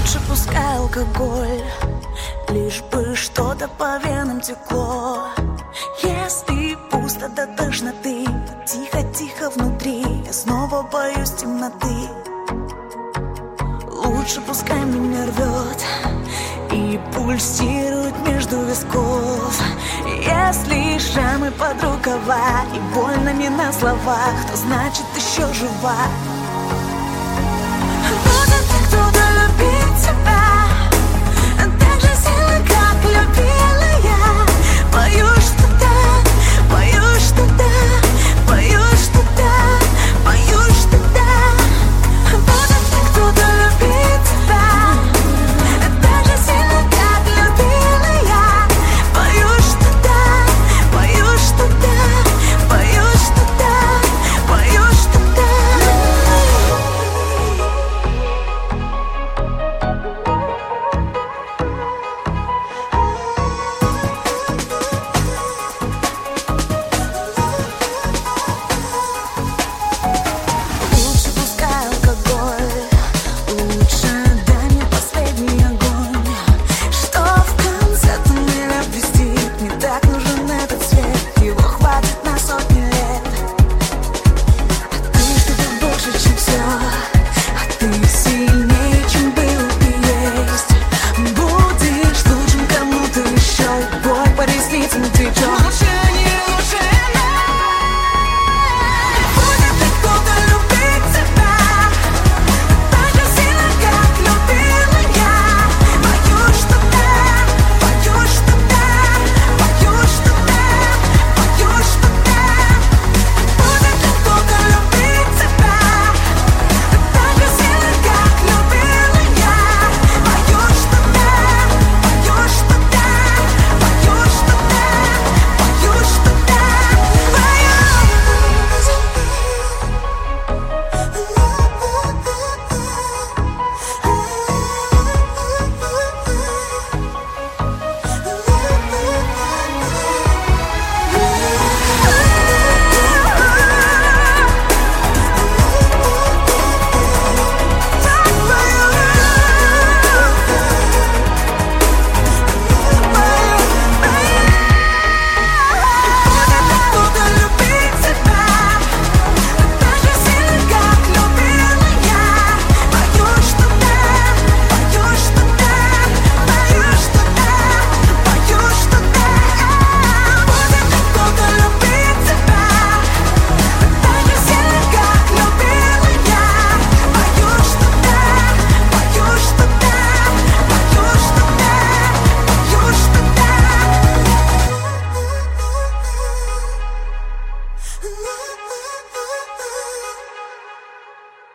Лучше пускай алкоголь, лишь бы что-то по венам текло. Если пусто до тошноты, тихо-тихо внутри, я снова боюсь темноты. Лучше пускай меня рвет и пульсирует между висков. Если шрамы под рукава и больно не на словах, то значит еще жива.